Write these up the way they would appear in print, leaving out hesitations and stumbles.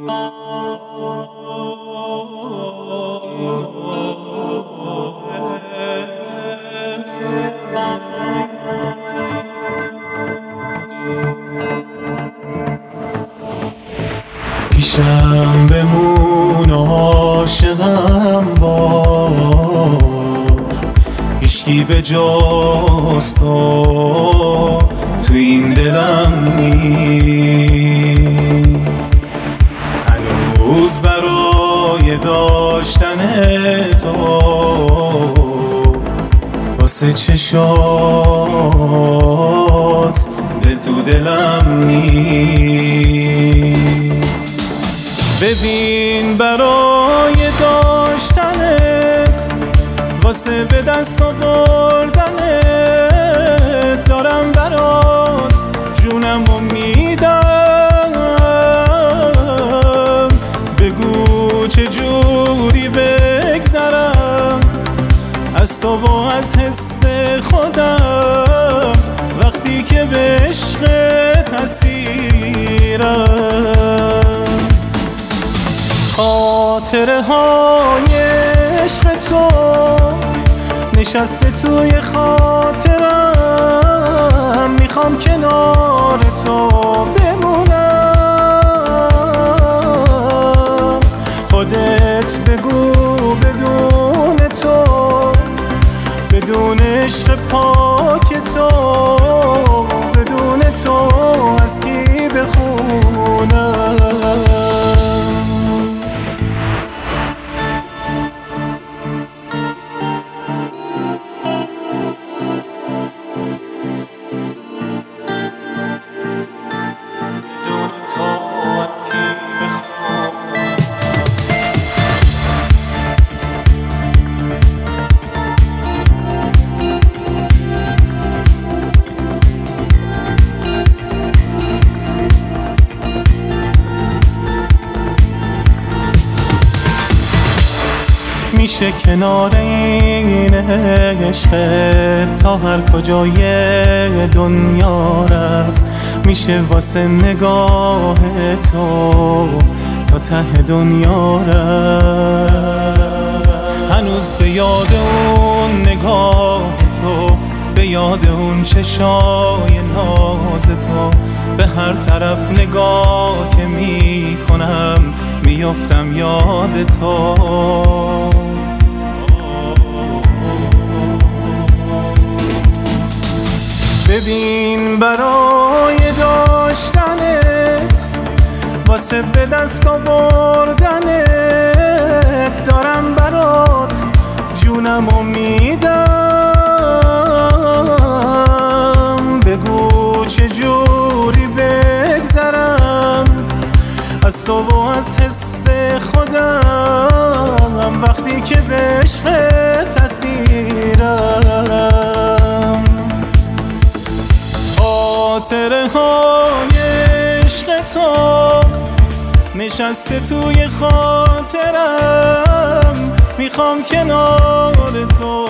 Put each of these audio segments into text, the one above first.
پیشم بمون و عاشقم باش، هیچکی به جز تو این دلم نیست. هنوز برای داشتن تو واسه چشات دل تو دلم نیست. ببین برای داشتنت واسه به دست آوردنت دارم برات جونمو میدم. بگو چجوری بگذرم از تو و از حس خودم وقتی که به عشقت اسیرم. خاطره های عشق تو نشسته توی خاطرم، میخوام کنار تو بمونم. خودت بگو بدون تو، بدون عشق پاک تو، بدون تو از کی بخونم؟ میشه کنار این عشق تا هر کجای دنیا رفت، میشه واسه نگاه تو تا ته دنیا رفت. هنوز به یاد اون نگاه تو، به یاد اون چشای ناز تو، به هر طرف نگاه که میکنم میافتم یاد تو. ببین برای داشتنت واسه به دست آوردنت دارم برات جونمو میدم. بگو چجوری بگذرم از تو و از حس خودم وقتی که به عشقت اسیرم. خاطره های عشق تو نشسته توی خاطرم، میخوام کنار تو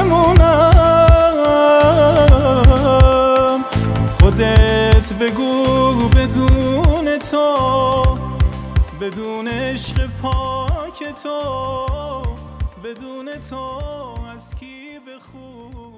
بمونم. خودت بگو بدون تو، بدون عشق پاک تو، بدون تو از کی بخونم؟